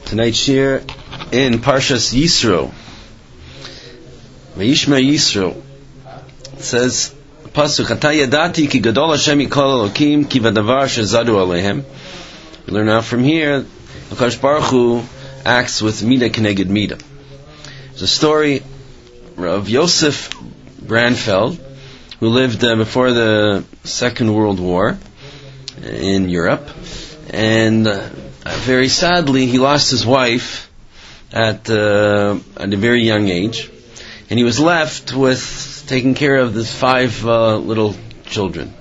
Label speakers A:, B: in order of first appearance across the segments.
A: Tonight's shir in Parshas Yisro, Vayishma Yisro, it says, Pasuk, Ata yadati ki gadol Hashem yikol Elokim ki vadavar shezadu alehem. We learn out from here, HaKadosh Baruch Hu acts with Midah Keneged Midah. There's a story of Yosef Branfeld, who lived before the Second World War in Europe, and very sadly he lost his wife at a very young age, and he was left with taking care of the 5 little children,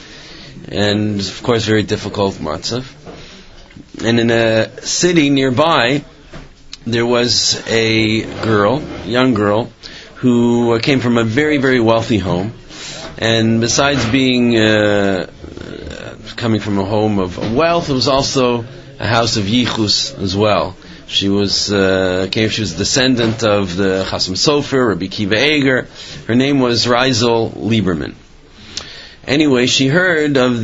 A: and of course very difficult matzav. And in a city nearby there was a young girl, who came from a very, very wealthy home. And besides being coming from a home of wealth, it was also a house of yichus as well. She was a descendant of the Chasam Sofer, Rabbi Kiva Eger. Her name was Reisel Lieberman. Anyway, she heard of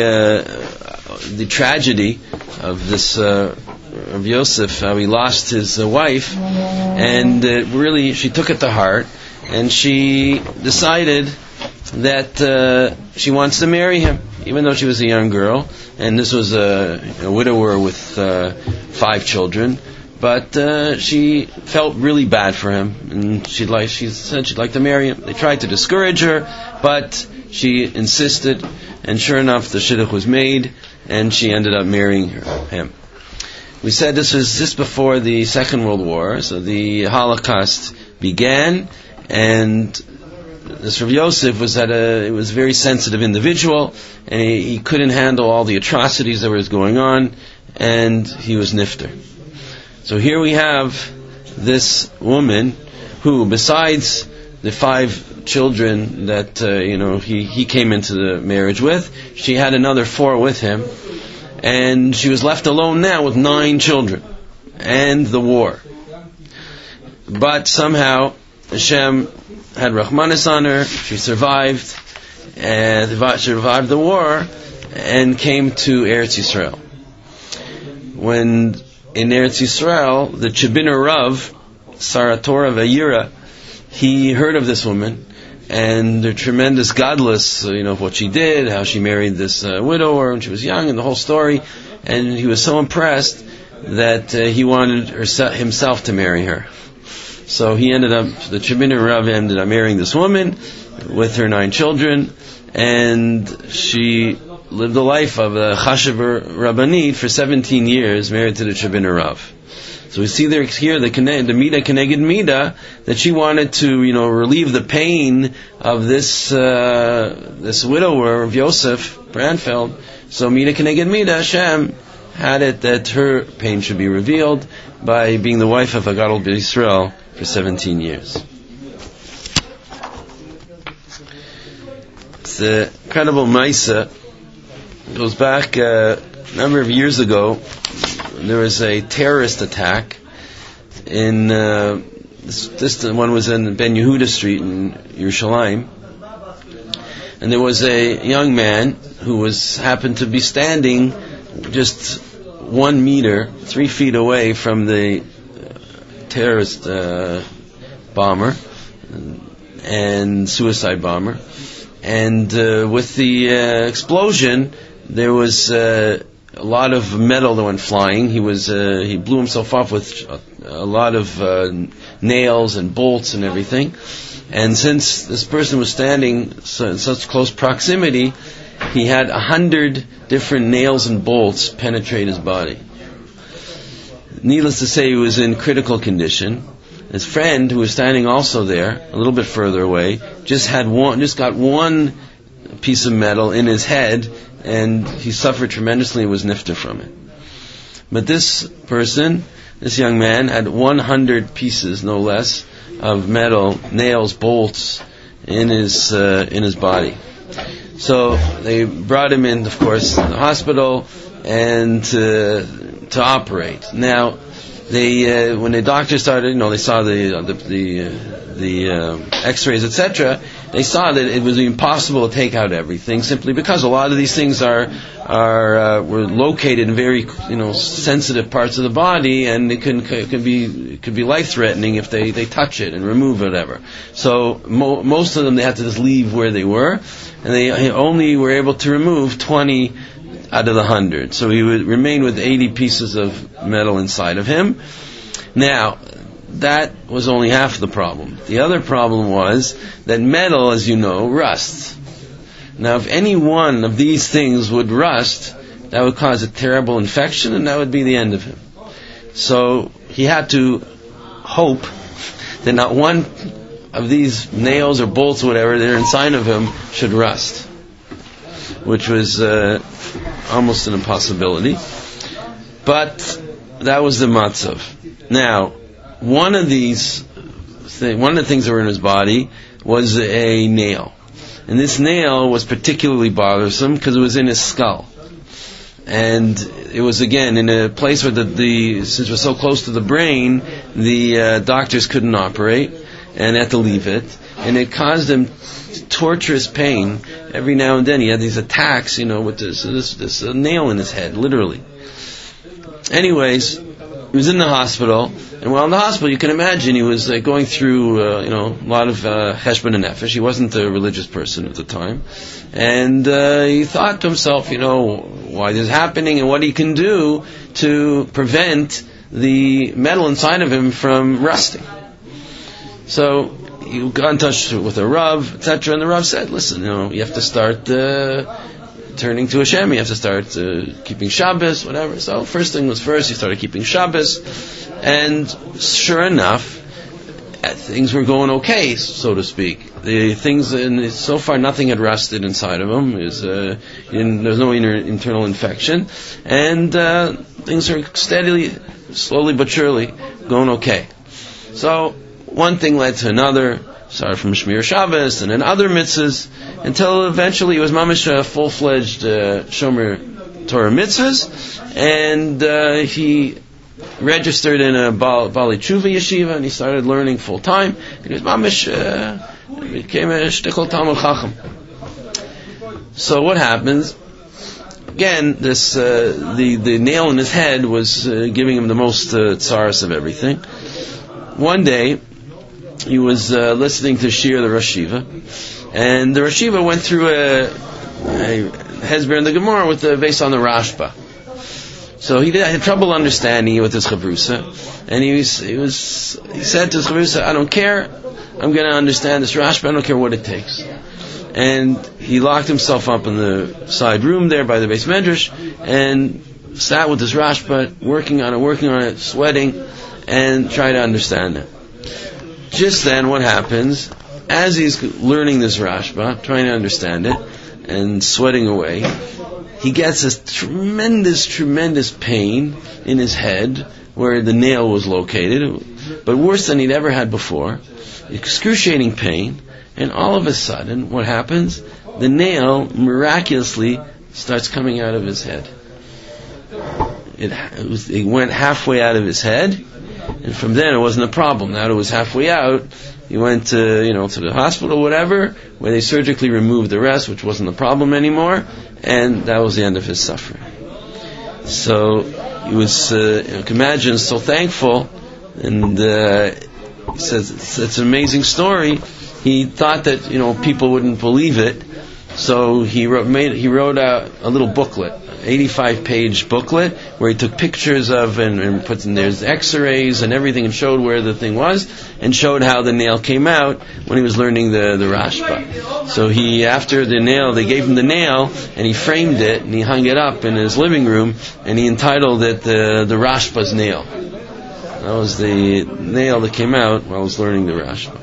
A: the tragedy of this of Yosef, how he lost his wife, and really she took it to heart, and she decided that she wants to marry him, even though she was a young girl, and this was a widower with 5 children. But she felt really bad for him, and she said she'd like to marry him. They tried to discourage her, but she insisted, and sure enough, the shidduch was made, and she ended up marrying him. We said this was just before the Second World War, so the Holocaust began, and this Rav Yosef was a very sensitive individual, and he couldn't handle all the atrocities that was going on, and he was nifter. So here we have this woman who, besides the 5 children that he came into the marriage with, she had another 4 with him, and she was left alone now with 9 children and the war. But somehow Hashem had Rahmanis on her. She survived, and she survived the war and came to Eretz Yisrael. When in Eretz Yisrael, the Chibiner Rav, Saratora Vayira, he heard of this woman and the tremendous godless, of what she did, how she married this widower when she was young, and the whole story. And he was so impressed that he wanted himself to marry her. So the Chibiner Rav ended up marrying this woman with her 9 children, and she lived the life of a Chashav Rabbanit for 17 years, married to the Chibiner Rav. So we see there here the Midah Keneged Midah, that she wanted to, relieve the pain of this widower of Yosef Branfeld. So Midah Keneged Midah, Hashem had it that her pain should be revealed by being the wife of a Gadol B'Yisrael for 17 years. It's an incredible Maisa. It goes back a number of years ago. There was a terrorist attack in this one was in Ben Yehuda Street in Yerushalayim, and there was a young man who happened to be standing just 1 meter, 3 feet away from the terrorist bomber and suicide bomber, and with the explosion there was a lot of metal that went flying. He blew himself off with a lot of nails and bolts and everything. And since this person was standing in such close proximity, he had 100 different nails and bolts penetrate his body. Needless to say, he was in critical condition. His friend, who was standing also there, a little bit further away, just got 1 piece of metal in his head, and he suffered tremendously and was nifter from it. But this young man, had 100 pieces, no less, of metal, nails, bolts in his body. So they brought him in, of course, to the hospital and to operate. Now, when the doctor started, they saw the X-rays, etc. they saw that it was impossible to take out everything, simply because a lot of these things were located in very sensitive parts of the body, and it could be life threatening if they touch it and remove whatever. So most of them they had to just leave where they were, and they only were able to remove 20 out of the 100. So he would remain with 80 pieces of metal inside of him. Now, that was only half the problem. The other problem was that metal, as you know, rusts. Now, if any one of these things would rust, that would cause a terrible infection, and that would be the end of him. So he had to hope that not one of these nails or bolts or whatever that are inside of him should rust, which was almost an impossibility. But that was the matzav. Now, one of the things that were in his body was a nail. And this nail was particularly bothersome because it was in his skull. And it was, again, in a place where since it was so close to the brain, the doctors couldn't operate and had to leave it. And it caused him torturous pain. Every now and then he had these attacks, with this nail in his head, literally. Anyways, he was in the hospital, and while in the hospital, you can imagine he was going through, a lot of cheshbon and nefesh. He wasn't a religious person at the time, and he thought to himself, why this is happening and what he can do to prevent the metal inside of him from rusting. So he got in touch with a Rav, etc., and the Rav said, listen, you have to start turning to Hashem, you have to start keeping Shabbos, whatever. So first thing was first, he started keeping Shabbos, and sure enough, things were going okay, so to speak. The things, so far nothing had rusted inside of him. There was no internal infection, and things are slowly but surely, going okay. So one thing led to another. Started from Shmir Shabbos and then other mitzvahs, until eventually he was mamish a full-fledged Shomer Torah mitzvahs, and he registered in a Bali Tshuva yeshiva, and he started learning full-time. He was mamish, became a shtickle Talmud Chacham. So what happens? Again, this the nail in his head was giving him the most tsaras of everything. One day, he was listening to Shir, the Rosh Yeshiva, and the Rosh Yeshiva went through a Hezber in the Gemara with the Veis on the Rashba. So he had trouble understanding it with his Chavrusa, and he said to his Chavrusa, I don't care, I'm going to understand this Rashba, I don't care what it takes. And he locked himself up in the side room there by the Beis Medrash, and sat with his Rashba, working on it, sweating, and trying to understand it. Just then, what happens, as he's learning this Rashba, trying to understand it, and sweating away, he gets this tremendous pain in his head, where the nail was located, but worse than he'd ever had before, excruciating pain, and all of a sudden, what happens? The nail miraculously starts coming out of his head. It went halfway out of his head, and from then it wasn't a problem. Now it was halfway out, he went to the hospital or whatever, where they surgically removed the rest, which wasn't a problem anymore, and that was the end of his suffering. So he was, you can imagine, so thankful, and he says it's an amazing story. He thought that people wouldn't believe it, so he wrote out a little booklet, 85-page booklet, where he took pictures of and put in there's X-rays and everything, and showed where the thing was, and showed how the nail came out when he was learning the Rashba. So after the nail, they gave him the nail, and he framed it, and he hung it up in his living room, and he entitled it the Rashba's nail. That was the nail that came out while I was learning the Rashba.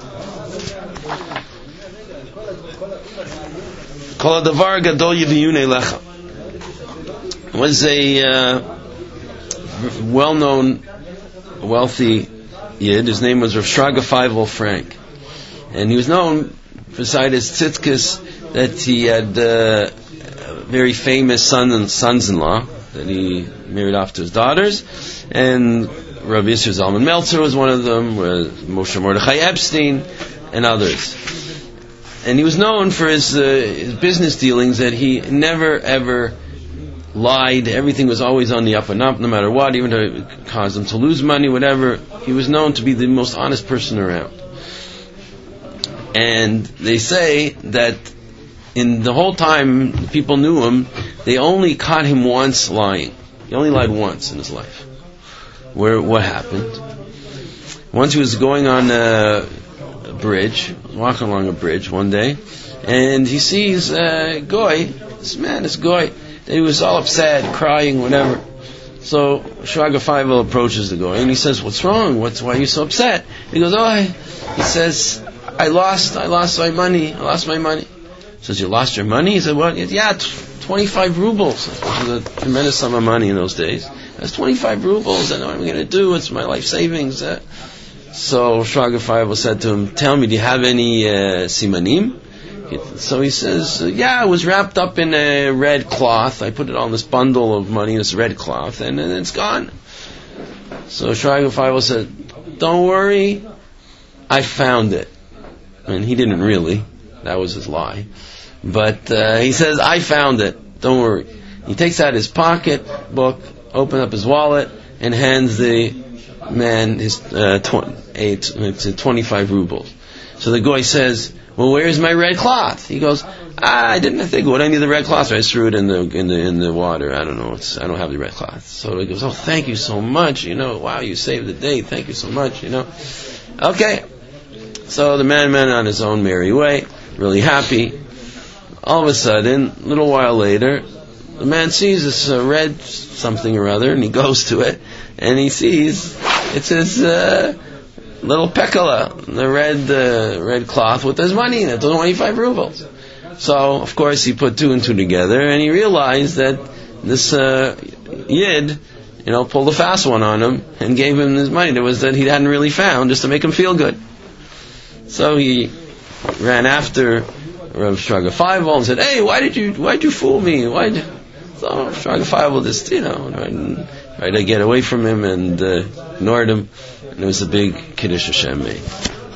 A: Kol hadavar gadol yiviyunei lecha was a well-known, wealthy Yid. His name was Rav Shraga Feivel Frank, and he was known beside his tzidkes that he had very famous sons-in-law that he married off to his daughters, and Rabbi Yisrael Zalman Meltzer was one of them, Moshe Mordechai Epstein, and others. And he was known for his business dealings, that he never ever lied. Everything was always on the up and up, no matter what, even though it caused him to lose money, whatever. He was known to be the most honest person around. And they say that in the whole time people knew him, they only caught him once lying. He only lied once in his life. What happened? Once he was going on a bridge, walking along a bridge one day, and he sees a goy, this goy. He was all upset, crying, whatever. So Shraga Feivel approaches the goy and he says, "What's wrong? Why are you so upset?" He goes, he says, I lost my money. He says, "You lost your money?" He said, "What?" "Yeah, 25 rubles. Which was a tremendous sum of money in those days. That's 25 rubles. I know what I'm going to do. It's my life savings." So Shraga Feivel said to him, "Tell me, do you have any simanim?" So he says, "Yeah, it was wrapped up in a red cloth. I put it on this bundle of money, this red cloth, and then it's gone." So Shraga Feivel said, "Don't worry, I found it." And he didn't really. That was his lie. But he says, "I found it. Don't worry." He takes out his pocketbook, opens up his wallet, and hands the man his 25 rubles. So the guy says, "Well, where's my red cloth?" He goes, "I didn't think, what I need the red cloth, so I threw it in the water. I don't know. I don't have the red cloth." So he goes, "Oh, thank you so much. Wow, you saved the day. Thank you so much. Okay. So the man went on his own merry way, really happy. All of a sudden, a little while later, the man sees this red something or other, and he goes to it, and he sees it's his little pekala, the red cloth with his money in it, 25 rubles. So, of course, he put two and two together, and he realized that this Yid, pulled a fast one on him and gave him his money that he hadn't really found, just to make him feel good. So he ran after Rav Shraga Feivel and said, "Hey, why'd you fool me? So Shraga Feivel just, tried to get away from him and ignored him, and it was a big Kiddush Hashem made.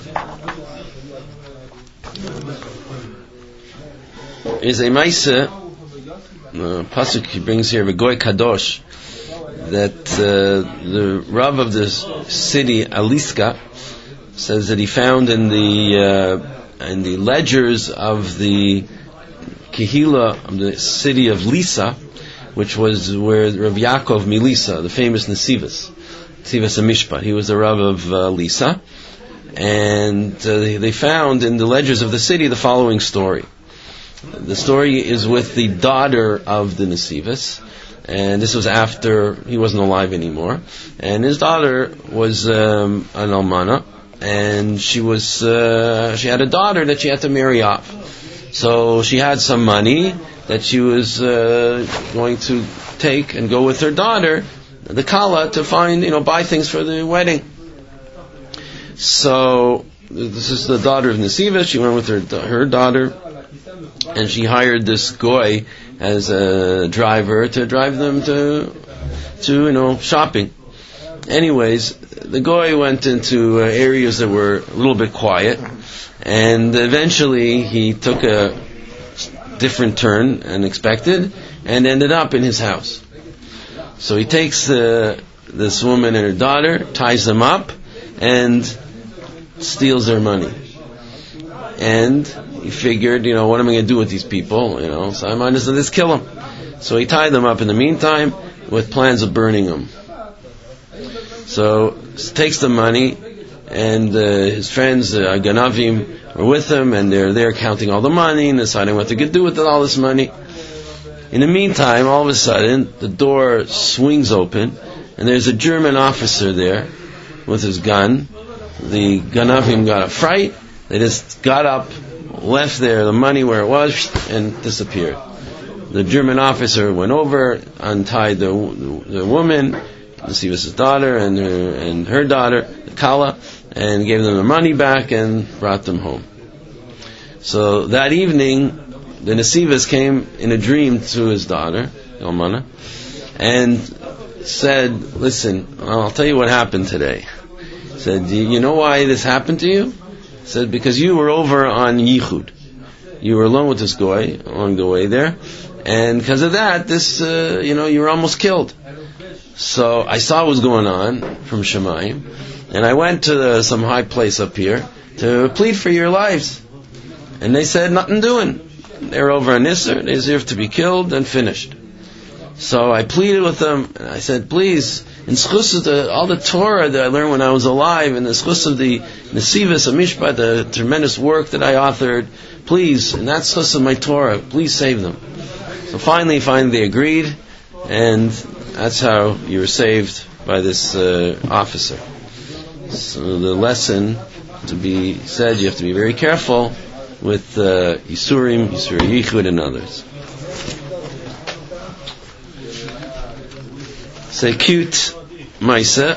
A: Is a Maisa, Pasuk he brings here, V'goy Kadosh, that the Rav of the city, Aliska, says that he found in the ledgers of the Kehila of the city of Lisa, which was where Rav Yaakov Milisa, the famous Nesivos HaMishpat, he was the Rav of Lisa, and they found in the ledgers of the city the following story. The story is with the daughter of the Nesivos, and this was after he wasn't alive anymore, and his daughter was an almana, and she had a daughter that she had to marry off. So she had some money that she was going to take and go with her daughter, the Kala, to find, buy things for the wedding. So this is the daughter of Nesiva. She went with her daughter, and she hired this goy as a driver to drive them to shopping. Anyways, the goy went into areas that were a little bit quiet, and eventually he took a different turn than expected and ended up in his house. So he takes this woman and her daughter, ties them up, and steals their money. And he figured, what am I going to do with these people? So I might as well just kill them. So he tied them up in the meantime with plans of burning them. So he takes the money, and his friends, Ganavim, are with him, and they're there counting all the money and deciding what they're going to do with all this money. In the meantime, all of a sudden, the door swings open, and there's a German officer there with his gun. The Ganavim got a fright. They just got up, left the money where it was, and disappeared. The German officer went over, untied the woman, Nesivos' daughter, and her daughter, Kala, and gave them their money back and brought them home. So that evening, the Nesivos came in a dream to his daughter, Almana, and said, "Listen, I'll tell you what happened today." He said, "You know why this happened to you?" He said, "Because you were over on Yichud. you were alone with this guy along the way there, and because of that, you were almost killed. So I saw what was going on from Shemayim, and I went to some high place up here to plead for your lives. And they said, nothing doing. They're over on Isser, they deserve to be killed and finished. So I pleaded with them, and I said, please, in schus of all the Torah that I learned when I was alive, and the schus of the Nesivos Mishpat, the tremendous work that I authored, please, and that's schus of my Torah, please save them. So finally they agreed, and that's how you were saved by this officer. So the lesson to be said, you have to be very careful with Yisurim, Yisur Yichud, and others. Say cute Maisa.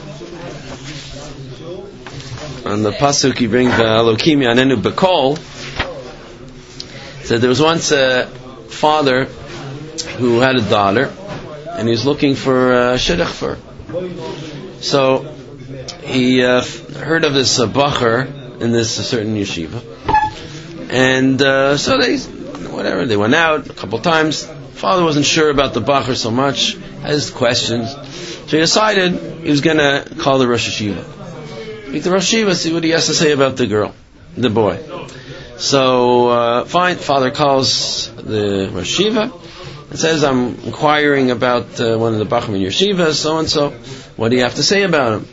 A: On the pasuk he brings Elokim Yanenu Bekol. Said there was once a father who had a daughter, and he was looking for a shidduch for her. So he heard of this bacher in this certain yeshiva, and so they went out a couple times. Father wasn't sure about the bacher so much, has questions, so he decided he was going to call the Rosh Yeshiva. Speak to the Rosh Yeshiva, see what he has to say about the boy. So fine, father calls the Rosh Yeshiva and says, I'm inquiring about one of the bachrim in your yeshiva, so and so. What do you have to say about him?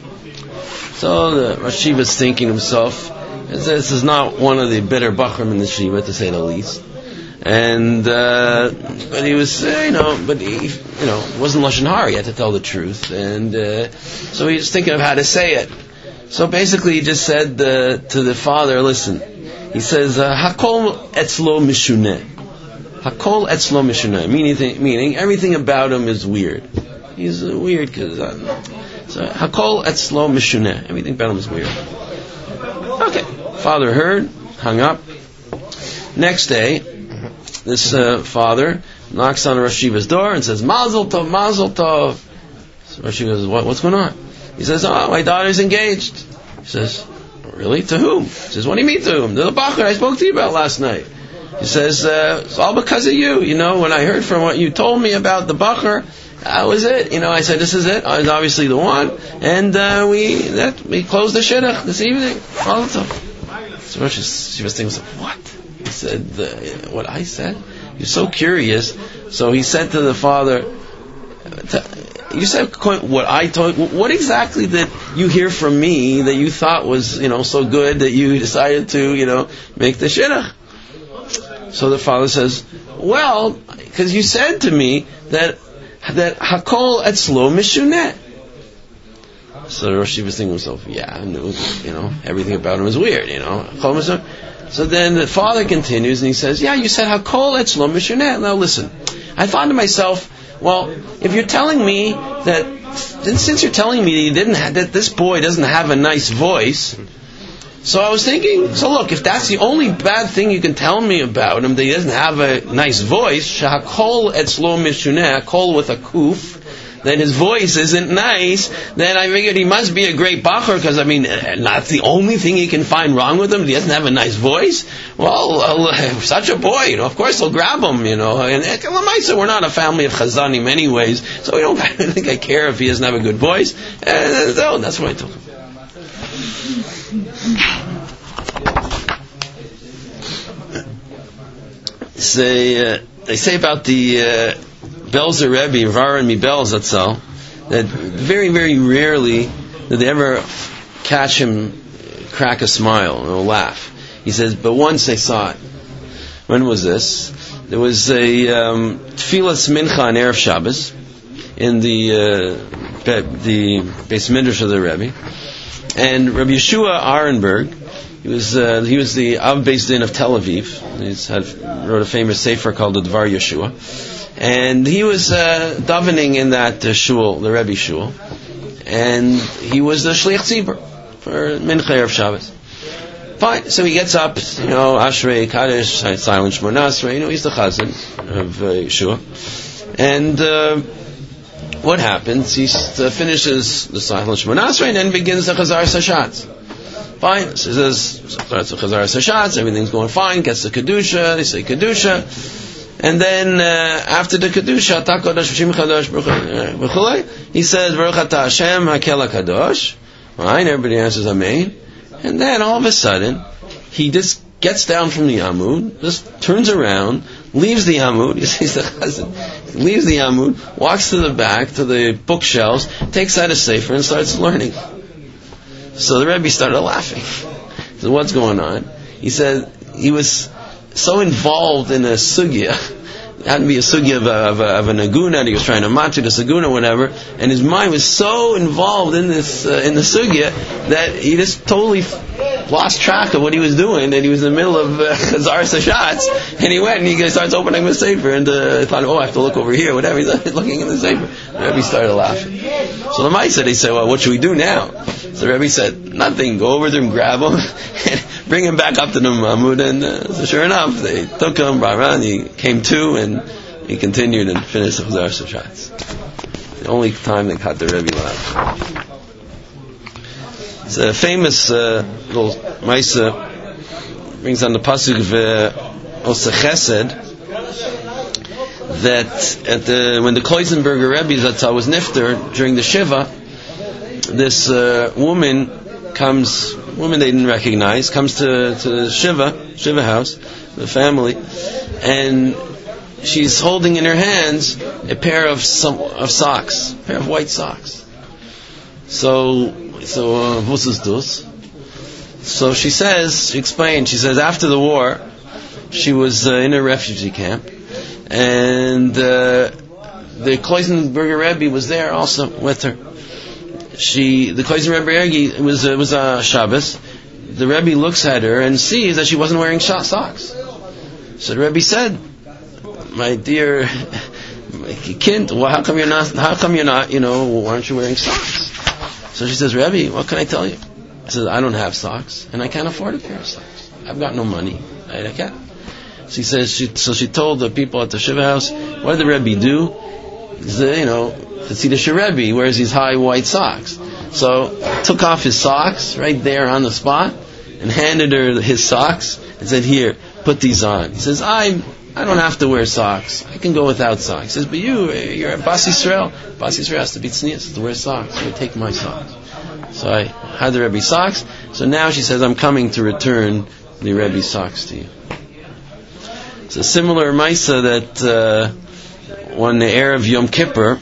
A: So the Rosh Yeshiva is thinking to himself, this is not one of the better bachrim in the yeshiva, to say the least. And but he was, it wasn't lashon hara. He had to tell the truth, and so he was thinking of how to say it. So basically, he just said to the father, "Listen," he says, "Hakol etzlo mishuneh." Hakol etzlo mishuneh, meaning everything about him is weird. He's weird because so Hakol etzlo mishuneh. Everything about him is weird. Okay, father heard, hung up. Next day, this father knocks on Rosh Yeshiva's door and says, Mazel Tov, Mazel Tov. So Rosh Yeshiva says, what's going on? He says, my daughter's engaged. He says, really? To whom? He says, what do you mean to whom? To the bacher I spoke to you about last night. He says, it's all because of you. When I heard from what you told me about the bacher, that was it. I said, this is it. I was obviously the one. And we closed the shidduch this evening. Mazel Tov. So Rosh Yeshiva thinks, what? He said, what I said? You're so curious. So he said to the father, you said what I told you. What exactly did you hear from me that you thought was, so good that you decided to, make the shidduch? So the father says, well, because you said to me that hakol etzlo mishuneh. So the Rosh Yeshiva was thinking to himself, yeah, I knew, everything about him is weird, So then the father continues and he says, yeah, you said hakol etzlo mishuneh. Now listen, I thought to myself, well, if you're telling me since you're telling me that this boy doesn't have a nice voice, so I was thinking, so look, if that's the only bad thing you can tell me about him, that he doesn't have a nice voice, shahakol etzlo mishuneh, kol with a kuf, then his voice isn't nice, then I figured he must be a great bacher, because that's the only thing you can find wrong with him, he doesn't have a nice voice. Well, such a boy, of course I'll grab him, and we're not a family of chazanim anyways, so I don't think I care if he doesn't have a good voice. That's what I told him. They say about the Belzer Rebbe, Varan Mibel Zatzal, that very, very rarely did they ever catch him crack a smile or laugh. He says, but once they saw it. When was this? There was a Tfilas Mincha on Erev Shabbos in the Beis Midrash of the Rebbe, and Rabbi Yeshua Arenberg, he was the Av Beis Din of Tel Aviv. He wrote a famous sefer called the Dvar Yeshua. And he was davening in that shul, the Rebbe shul, and he was the Shliach Tzibur for Mincha Erev Shabbos. Fine, so he gets up, Ashrei, Kaddish, Silent Shmona Asrei, he's the Chazan of Yeshua. And what happens? He finishes the Silent Shmona Asrei and then begins the Chazar Sashatz. Fine. So he says, starts with Chazar Hashatz, everything's going fine, gets the Kedusha, they say Kedusha, and then after the Kedusha, Takodash V'Shim Chadosh B'chulei, he says, Baruch Atah Hashem HaKel HaKadosh. Fine, everybody answers Amen. And then all of a sudden, he just gets down from the Amud, just turns around, leaves the Amud, he sees the Chazan, leaves the Amud, walks to the back, to the bookshelves, takes out a sefer and starts learning. So the Rebbe started laughing. So what's going on? He said he was so involved in a sugya, it had to be a sugya of a naguna, and he was trying to match the saguna, whatever, and his mind was so involved in this in the sugya that he just totally lost track of what he was doing, and he was in the middle of Chazar Hashatz, and he went and he starts opening the sefer, and thought, I have to look over here, whatever. He's looking in the sefer. The Rebbe started laughing. So the Maisa, they said, well, what should we do now? So the Rebbe said, nothing. Go over there and grab him and bring him back up to the Mahmud. And so sure enough, they took him, and he came to, and he continued and finished the Chazar Hashatz. The only time they caught the Rebbe laugh. It's a famous little Maisa, brings on the pasuk of Oseh Chesed, that when the Kloisenberger Rebbe Zatzal was nifter during the Shiva, this woman they didn't recognize, comes to the Shiva house, the family, and she's holding in her hands a pair of socks, a pair of white socks. So what's this? So she explained, after the war, she was in a refugee camp, and the Kloisenberger Rebbe was there also with her. The Kloisenberger Rebbe, it was Shabbos. The Rebbe looks at her and sees that she wasn't wearing socks. So the Rebbe said, my dear kind, how come you're not, why aren't you wearing socks? So she says, Rebbe, what can I tell you? I says, I don't have socks, and I can't afford a pair of socks. I've got no money. I can't. She says, she told the people at the Shiva house, what did the Rebbe do? He said, to see the Rebbe, he wears these high white socks. So, took off his socks right there on the spot, and handed her his socks, and said, here, put these on. He says, I don't have to wear socks. I can go without socks. He says, but you're a Bas Yisrael. Bas Yisrael has to be tznius, to wear socks. So take my socks. So I had the Rebbe's socks. So now she says, I'm coming to return the Rebbe's socks to you. It's a similar Maisa that on the Erev Yom Kippur,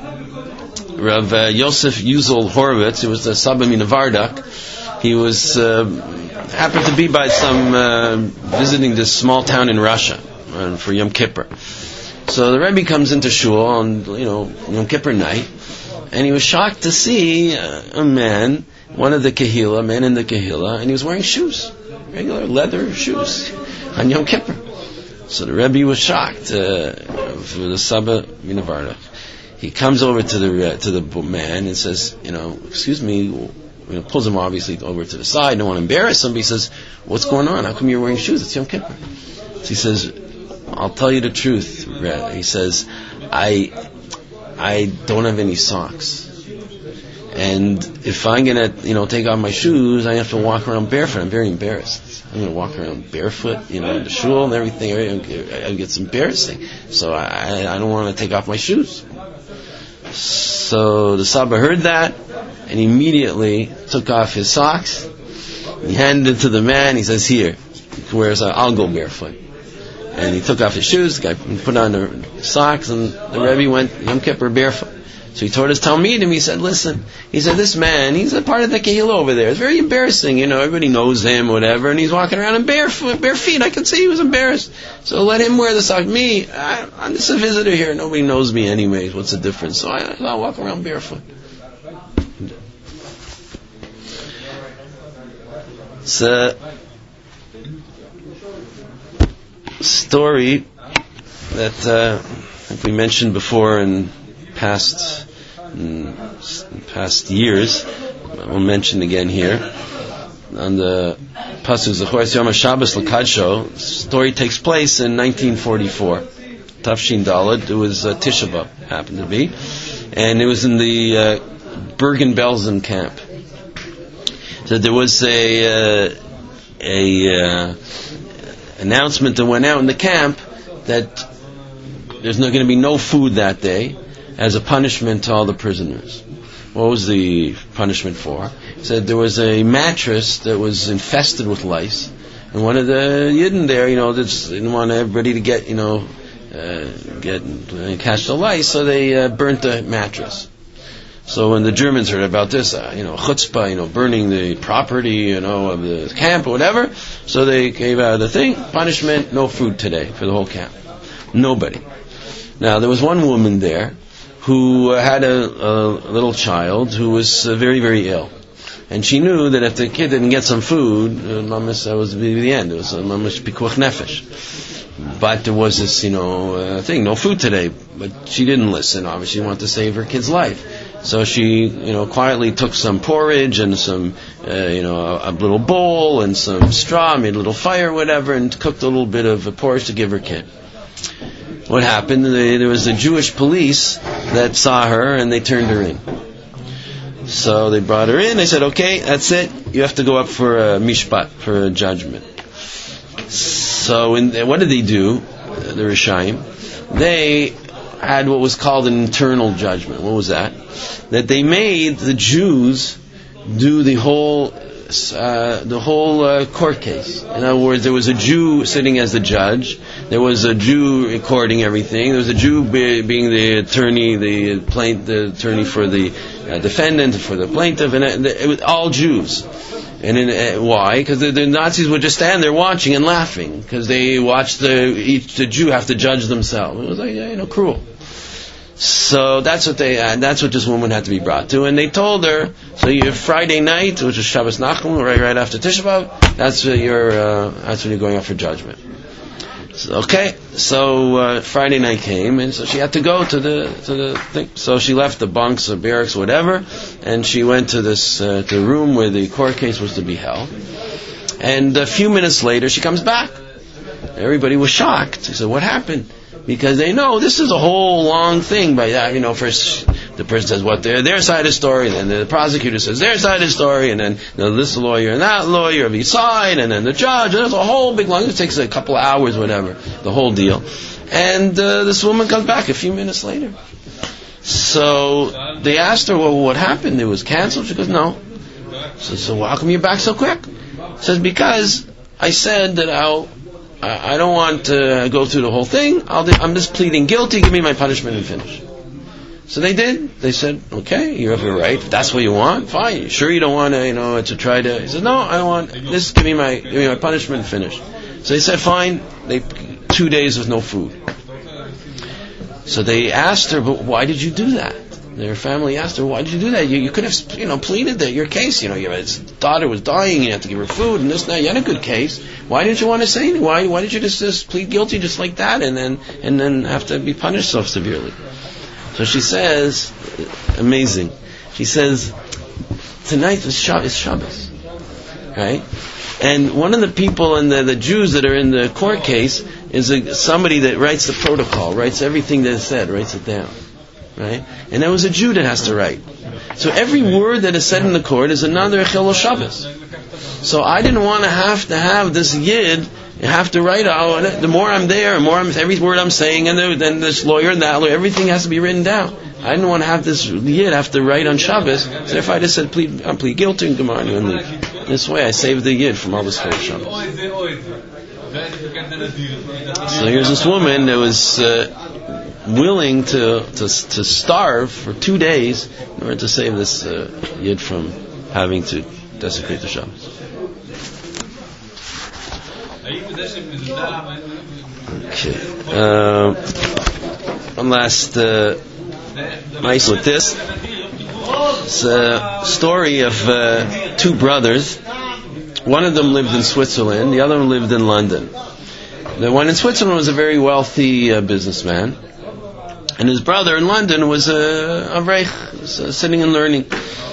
A: Rav Yosef Yuzel Horowitz, who was the Saba Minavardak, he was happened to be by some visiting this small town in Russia for Yom Kippur. So the Rebbe comes into shul on Yom Kippur night, and he was shocked to see a man, one in the Kehillah, and he was wearing shoes, regular leather shoes, on Yom Kippur. So the Rebbe was shocked for the Saba Minavardak. He comes over to the man and says, excuse me, pulls him obviously over to the side, don't want to embarrass him, but he says, what's going on? How come you're wearing shoes? It's Yom Kippur. So he says, I'll tell you the truth, Red. He says, I don't have any socks. And if I'm going to, take off my shoes, I have to walk around barefoot. I'm very embarrassed. I'm going to walk around barefoot, in the shul and everything. It gets embarrassing. So I don't want to take off my shoes. So the Saba heard that and immediately took off his socks. He handed it to the man. He says, here, I'll go barefoot. And he took off his shoes, the guy put on the socks, and the Rebbe went Yom Kippur barefoot. So he told his Talmidim, he said, listen, this man, he's a part of the Kehillah over there. It's very embarrassing, everybody knows him, whatever, and he's walking around in bare feet. I could see he was embarrassed. So let him wear the socks. Me, I'm just a visitor here. Nobody knows me anyways. What's the difference? So I'll walk around barefoot. It's a story that I think we mentioned before in past years. We'll mention again here on the pasuk Zechor Yom HaShabbos L'Kadsho. Story takes place in 1944. Tafshin Daled. It was Tisha B'Av, happened to be, and it was in the Bergen-Belsen camp. So there was a announcement that went out in the camp that there's not going to be no food that day as a punishment to all the prisoners. What was the punishment for? He said there was a mattress that was infested with lice, and one of the Yidden there, didn't want everybody to get catch the lice, so they burnt the mattress. So when the Germans heard about this, chutzpah, burning the property, of the camp or whatever, so they gave out the thing, punishment, no food today for the whole camp. Nobody. Now there was one woman there who had a little child who was very, very ill. And she knew that if the kid didn't get some food, that was the end. It was mamash pikuach nefesh. But there was this, thing, no food today. But she didn't listen. Obviously, she wanted to save her kid's life. So she, quietly took some porridge and some, a little bowl and some straw, made a little fire, whatever, and cooked a little bit of porridge to give her kid. What happened? There was a Jewish police that saw her and they turned her in. So they brought her in. They said, "Okay, that's it. You have to go up for a mishpat, for a judgment." So what did they do? The Rishaim, they had what was called an internal judgment. What was that? That they made the Jews do the whole court case. In other words, there was a Jew sitting as the judge. There was a Jew recording everything. There was a Jew being the attorney, the attorney for the defendant, for the plaintiff, and it was all Jews. And why? Because the Nazis would just stand there watching and laughing because they watched each Jew have to judge themselves. It was like cruel. So that's what that's what this woman had to be brought to, and they told her, so your Friday night, which was Shabbos Nachum, right after Tisha B'Av, that's when you're going up for judgment. So Friday night came, and so she had to go to the thing. So she left the bunks or barracks, whatever, and she went to this the room where the court case was to be held. And a few minutes later, she comes back. Everybody was shocked. She said, "What happened?" Because they know this is a whole long thing. By that, first the person says what their side of the story, and then the prosecutor says their side of the story, and then this lawyer and that lawyer of each side, and then the judge. And it's a whole big long. It takes a couple of hours, whatever, the whole deal. And this woman comes back a few minutes later. So they asked her, "Well, what happened? It was canceled?" She goes, "No." So how come you're back so quick? She says, "Because I said that I don't want to go through the whole thing. I'm just pleading guilty. Give me my punishment and finish." So they did. They said, "Okay, you have your right. If that's what you want, fine. Sure, you don't want to, to try to." He said, "No, I don't want this. Give me my punishment and finish." So they said, "Fine." 2 days with no food. So they asked her, "But why did you do that?" Their family asked her, "Why did you do that? You could have, pleaded your case. Your daughter was dying. You had to give her food and this and that. You had a good case. Why didn't you want to say anything? Why did you just plead guilty just like that and then have to be punished so severely?" So she says, amazing. She says, "Tonight is Shabbos, right? And one of the people and the Jews that are in the court case is somebody that writes the protocol, writes everything that is said, writes it down." Right? And there was a Jew that has to write. So every word that is said in the court is another Chilul Shabbos. So I didn't want to have this Yid have to write out. The more I'm there, every word I'm saying, and then this lawyer and that lawyer, everything has to be written down. I didn't want to have this Yid have to write on Shabbos. So if I just said, I plead guilty and come on, and leave. This way I saved the Yid from all this Chilul Shabbos. So here's this woman that was willing to starve for 2 days in order to save this Yid from having to desecrate the Shabbos. Okay. One last nice with this. It's a story of two brothers. One of them lived in Switzerland, the other one lived in London. The one in Switzerland was a very wealthy businessman, and his brother in London was a Avreich, sitting and learning.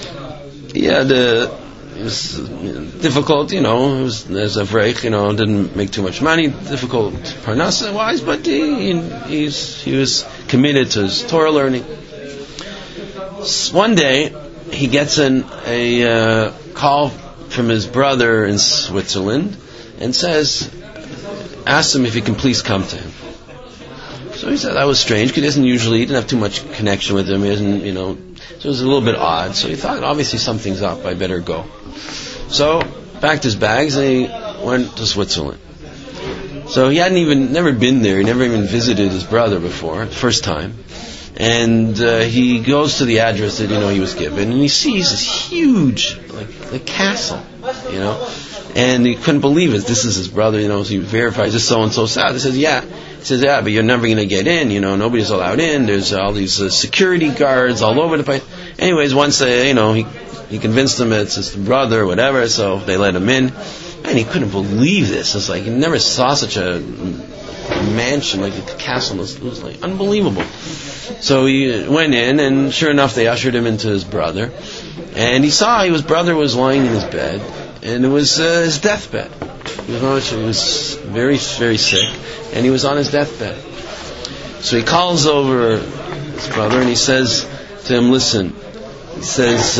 A: It was difficult, as Avreich, didn't make too much money, difficult parnasa-wise, but he was committed to his Torah learning. One day, he gets a call from his brother in Switzerland and asks him if he can please come to him. So he said that was strange because he didn't have too much connection with him. He doesn't, so it was a little bit odd. So he thought, obviously something's up, I better go. So, packed his bags and he went to Switzerland. So he never been there, he never even visited his brother before, first time. And he goes to the address that, he was given, and he sees this huge, like castle, and he couldn't believe it. This is his brother, so he verifies, this so-and-so sad. He says, yeah. He says, yeah, but you're never going to get in, nobody's allowed in. There's all these security guards all over the place. Anyways, once, he convinced them it's the brother or whatever, so they let him in. And he couldn't believe this. It's like he never saw such a mansion, like a castle. It was like unbelievable. So he went in, and sure enough, they ushered him into his brother. And he saw his brother was lying in his bed, and it was his deathbed. He was very, very sick, and he was on his deathbed. So he calls over his brother, and he says to him, listen, he says,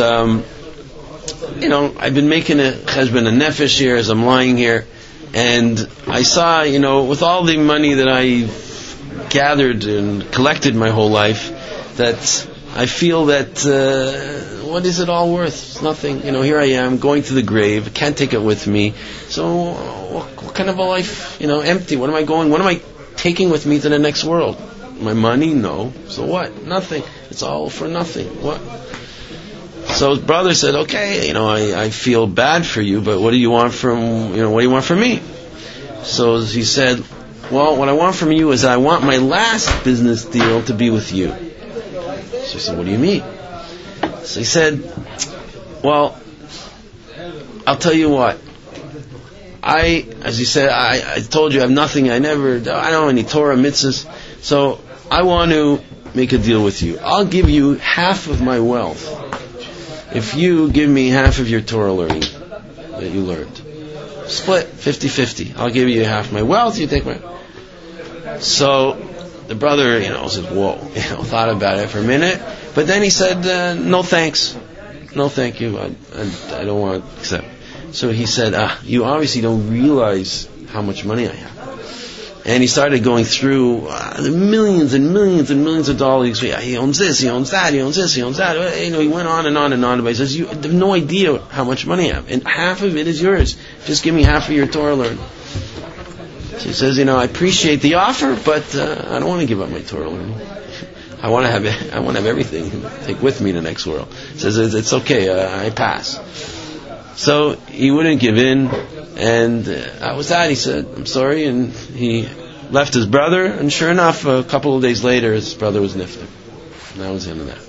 A: I've been making a cheshbon, a nefesh here as I'm lying here, and I saw, with all the money that I gathered and collected my whole life, that I feel that, what is it all worth? It's nothing. Here I am, going to the grave, I can't take it with me. So, what kind of a life, empty? What am I taking with me to the next world? My money? No. So what? Nothing. It's all for nothing. What? So his brother said, okay, I feel bad for you, but what do you want from me? So he said, well, what I want from you is I want my last business deal to be with you. So he said, what do you mean? So he said, well, I'll tell you what. As he said, I told you I have nothing, I don't have any Torah mitzvahs, so I want to make a deal with you. I'll give you half of my wealth if you give me half of your Torah learning that you learned. Split, 50-50. I'll give you half my wealth, you take my... So the brother, said, whoa, thought about it for a minute, but then he said, no thanks. No thank you, I don't want to accept. So he said, you obviously don't realize how much money I have. And he started going through the millions and millions and millions of dollars. He owns this, he owns that, he owns this, he owns that. He went on and on and on. But he says, you have no idea how much money I have. And half of it is yours. Just give me half of your Torah learning. So he says, I appreciate the offer, but I don't want to give up my Torah learning. I want to have everything to take with me to the next world. He says, it's okay, I pass. So he wouldn't give in, and that was that. He said, I'm sorry, and he left his brother, and sure enough, a couple of days later, his brother was nifter. And that was the end of that.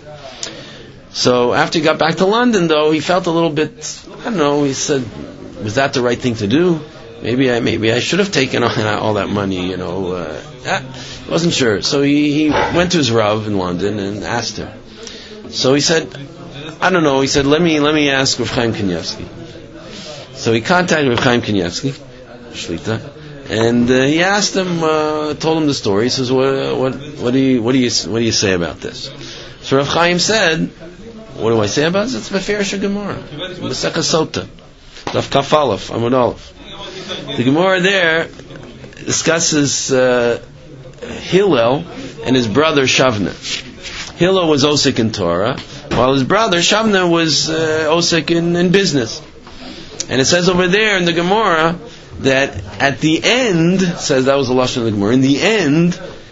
A: So after he got back to London, though, he felt a little bit, he said, was that the right thing to do? Maybe I should have taken all that money, He wasn't sure. So he went to his Rav in London and asked him. So he said, I don't know. He said, let me ask Rav Chaim Kanievsky. So he contacted Rav Chaim Kanievsky, Shlita, and he asked him, told him the story. He says, what do you say about this? So Rav Chaim said, what do I say about this? It's Beferish Gemara, Masechah Sota, Daf Kaf Aleph, Amud Aleph. The Gemara there discusses Hillel and his brother Shavna. Hillel was Osik in Torah, while his brother Shavna was Osik in business. And it says over there in the Gemara that at the end, says that was the lashon of the Gemara. In the end,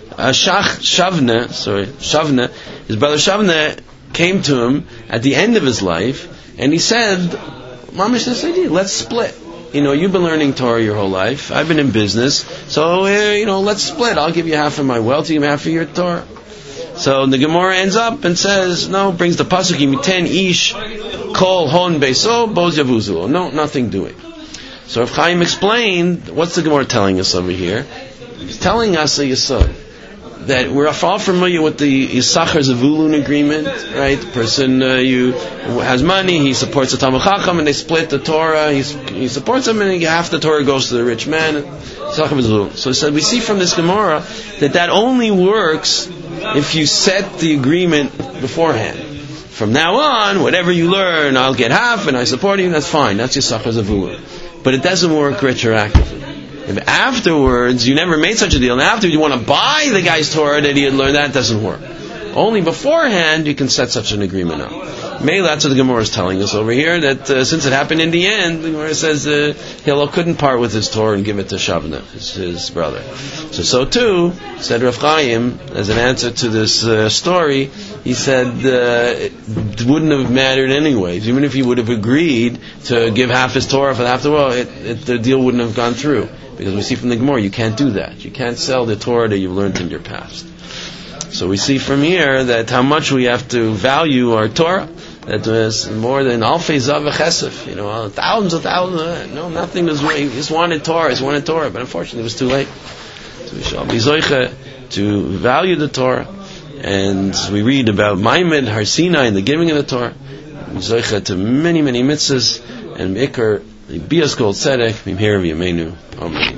A: Shavna, his brother Shavna came to him at the end of his life, and he said, "Mamish, let's split. You've been learning Torah your whole life. I've been in business, so let's split. I'll give you half of my wealth, you give me half of your Torah." So the Gemara ends up and says, brings the pasuk, "Miten ish kol hon beiso boz yavuzu." No, nothing doing. So Rav Chaim explained, what's the Gemara telling us over here? He's telling us a yesod that we're all familiar with the Yisachar Zavulun agreement, right? The person who has money, he supports the Talmud Chacham, and they split the Torah. He supports him, and half the Torah goes to the rich man. So he said, we see from this Gemara that only works if you set the agreement beforehand. from now on, whatever you learn, I'll get half, and I support you, that's fine. That's Yisachar Zavulun. But it doesn't work retroactively. If afterwards, you never made such a deal, and afterwards you want to buy the guy's Torah that he had learned, that doesn't work. Only beforehand you can set such an agreement up. Maybe that's what the Gemara is telling us over here, that since it happened in the end, the Gemara says Hillel couldn't part with his Torah and give it to Shavna, his brother. So too, said Rav Chaim, as an answer to this story, he said it wouldn't have mattered anyways. Even if he would have agreed to give half his Torah for half the world, the deal wouldn't have gone through. Because we see from the Gemara, you can't do that. You can't sell the Torah that you've learned in your past. So we see from here that how much we have to value our Torah. That was more than alfei zav v'chesef. Thousands of thousands. No, nothing was. He just wanted Torah. But unfortunately, it was too late. So we shall be zoicha to value the Torah. And we read about Maimed, Har Sinai, and the giving of the Torah. Zoicha to many, many mitzvahs. And Mikar, the Bias Gold Tzedek, Mimher v'Yameinu. Amen.